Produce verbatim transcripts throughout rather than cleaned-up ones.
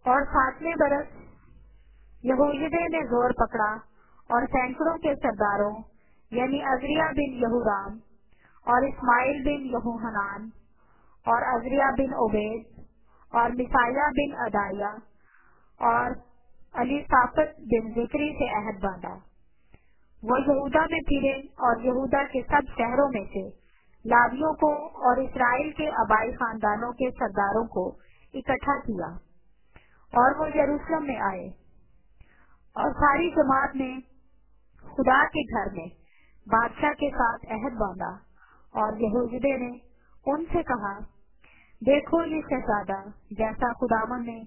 اور ساتویں برس یہویدے نے زور پکڑا اور سینکڑوں کے سرداروں یعنی عزریہ بن یہورام اور اسماعیل بن یہوحنان اور عزریہ بن عبید اور مسایہ بن ادائیہ اور علی صافت بن ذکری سے عہد باندھا۔ وہ یہودا میں پھرے اور یہودا کے سب شہروں میں سے لاویوں کو اور اسرائیل کے آبائی خاندانوں کے سرداروں کو اکٹھا کیا، اور وہ یروشلم میں آئے اور ساری جماعت نے خدا کے گھر میں بادشاہ کے ساتھ عہد باندھا۔ اور یہویدے نے ان سے کہا، دیکھو یہ شہزادہ جیسا خداوند نے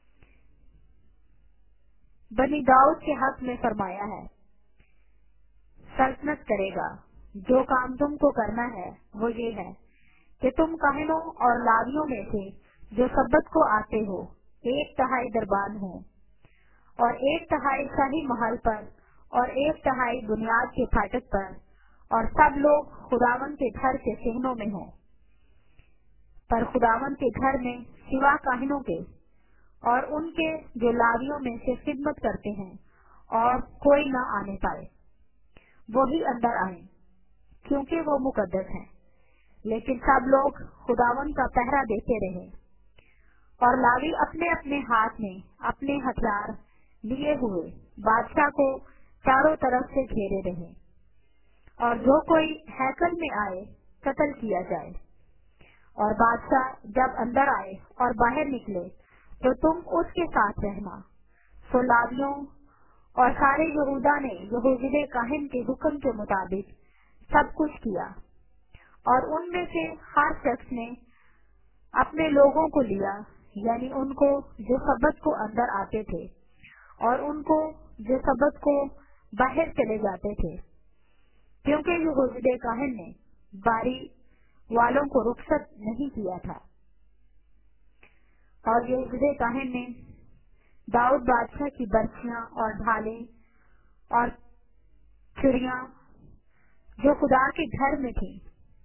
بنی داؤد کے حق میں فرمایا ہے سلطنت کرے گا۔ جو کام تم کو کرنا ہے وہ یہ ہے کہ تم کاہنوں اور لاویوں میں سے جو سبت کو آتے ہو ایک تہائی دربان ہو، اور ایک تہائی شاہی محل پر، اور ایک تہائی بنیاد کے پھاٹک پر، اور سب لوگ خداوند کے گھر کے سہنوں میں ہوں۔ پر خداوند کے گھر میں سوا کاہنوں کے اور ان کے جو لاویوں میں سے خدمت کرتے ہیں اور کوئی نہ آنے پائے، وہی اندر آئیں، کیونکہ وہ مقدس ہیں۔ لیکن سب لوگ خداوند کا پہرا دیتے رہے، اور لاوی اپنے اپنے ہاتھ میں اپنے ہتھیار لیے ہوئے بادشاہ کو چاروں طرف سے گھیرے رہے، اور جو کوئی ہیکل میں آئے قتل کیا جائے۔ اور بادشاہ جب اندر آئے اور باہر نکلے تو تم اس کے ساتھ رہنا۔ سو لاویوں اور سارے یہودا نے یہویدے کاہن کے حکم کے مطابق سب کچھ کیا، اور ان میں سے ہر شخص نے اپنے لوگوں کو لیا، یعنی ان کو جو سبت کو اندر آتے تھے اور ان کو جو سبت کو باہر چلے جاتے تھے، کیونکہ یہویدے کاہن نے باری والوں کو رخصت نہیں کیا تھا۔ اور یہویدے کاہن نے داؤد بادشاہ کی برچیاں اور ڈھالیں اور چڑیاں جو خدا کے گھر میں تھی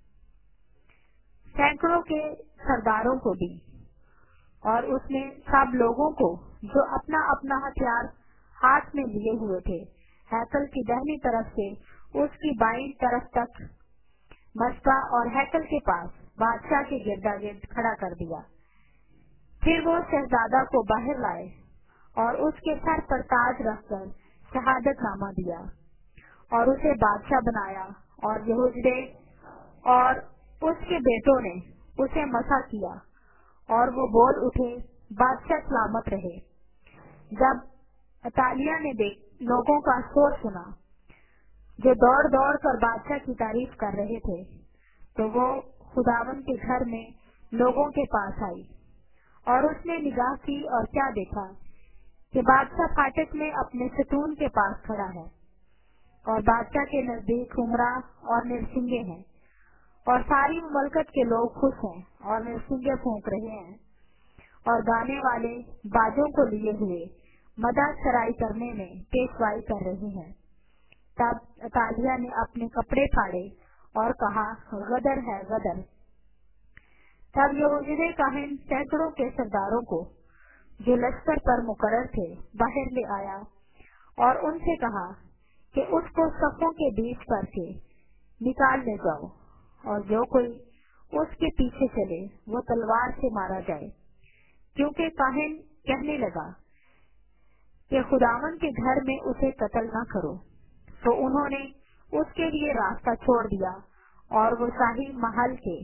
سینکڑوں کے سرداروں کو دی، اور اس نے سب لوگوں کو جو اپنا اپنا ہتھیار ہاتھ میں لیے ہوئے تھے ہیکل کی دہنی طرف سے اس کی بائیں طرف تک مسبہ اور ہیکل کے پاس بادشاہ کے گردا گرد کھڑا کر دیا۔ پھر وہ شہزادہ کو باہر لائے اور اس کے سر پر تاج رکھ کر شہادت نامہ دیا، اور اسے بادشاہ بنایا۔ اور یہویدے اور اس کے بیٹوں نے اسے مسح کیا، اور وہ بول اٹھے، بادشاہ سلامت رہے۔ جب اتالیہ نے دیکھ لوگوں کا شور سنا جو دوڑ دوڑ کر بادشاہ کی تعریف کر رہے تھے، تو وہ خداوند کے گھر میں لوگوں کے پاس آئی، اور اس نے نگاہ کی اور کیا دیکھا کہ بادشاہ پھاٹک میں اپنے ستون کے پاس کھڑا ہے، اور بادشاہ کے نزدیک عمرہ اور نرسنگے ہیں، اور ساری مملکت کے لوگ خوش ہیں اور نرسنگے پھونک رہے ہیں، اور گانے والے باجوں کو لیے ہوئے مدح سرائی کرنے میں پیشوائی کر رہے ہیں۔ تب اتالیہ نے اپنے کپڑے پھاڑے اور کہا، غدر ہے، غدر۔ تب یہویدے کاہن سینکڑوں کے سرداروں کو جو لشکر پر مقرر تھے باہر لے آیا، اور ان سے کہا کہ اس کو صفوں کے بیچ کر کے نکال لے جاؤ، اور جو کوئی اس کے پیچھے چلے وہ تلوار سے مارا جائے۔ کیونکہ کاہن کہنے لگا کہ خداوند کے گھر میں اسے قتل نہ کرو، تو انہوں نے اس کے لیے راستہ چھوڑ دیا، اور وہ شاہی محل کے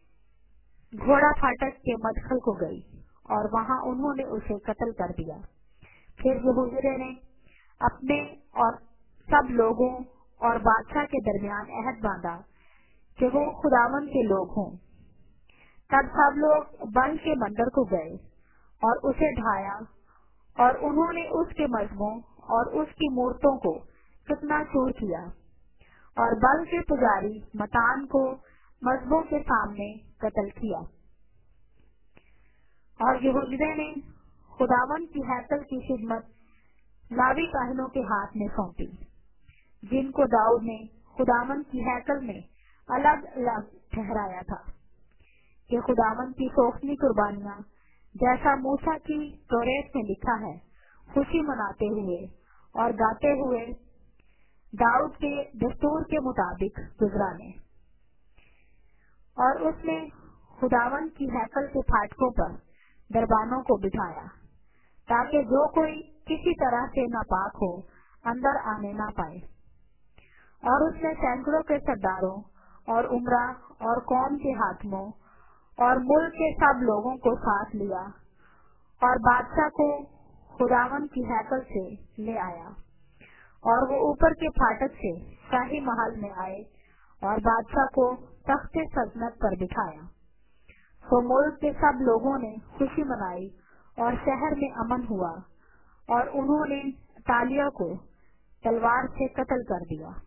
گھوڑا پھاٹک کے مدخل کو گئی، اور وہاں انہوں نے اسے قتل کر دیا۔ پھر یہویدے نے اپنے اور سب لوگوں اور بادشاہ کے درمیان عہد باندھا کہ وہ خداوند کے لوگ ہوں۔ تب سب لوگ بل کے مندر کو گئے اور اسے ڈھایا، اور انہوں نے اس کے مذہبوں اور اس کی مورتوں کو کتنا چور کیا، اور بل کے پجاری متان کو مذہبوں کے سامنے قتل کیا۔ اور یہویدے نے خداوند کی ہیکل کی خدمت لاوی کاہنوں کے ہاتھ میں سونپی، جن کو داؤد نے خداوند کی ہیکل میں الگ الگ ٹھہرایا تھا کہ خداوند کی سوکھنی قربانیاں जैसा मूसा की तौरेत में लिखा है, खुशी मनाते हुए और गाते हुए दाऊद के दस्तूर के मुताबिक गुजराने। और उसने खुदावन की हैकल के फाटकों पर दरबानों को बिठाया, ताकि जो कोई किसी तरह से नापाक हो अंदर आने ना पाए। और उसने सैकड़ों के सरदारों और उमरा और कौम के हाकिमों और मुल्क के सब लोगों को साथ लिया और बादशाह को खुदावन की हैकल से ले आया। और वो ऊपर के फाटक से शाही महल में आए और बादशाह को तख्ते सल्तनत पर बिठाया। तो मुल्क के सब लोगों ने खुशी मनाई और शहर में अमन हुआ, और उन्होंने तालिया को तलवार से कत्ल कर दिया।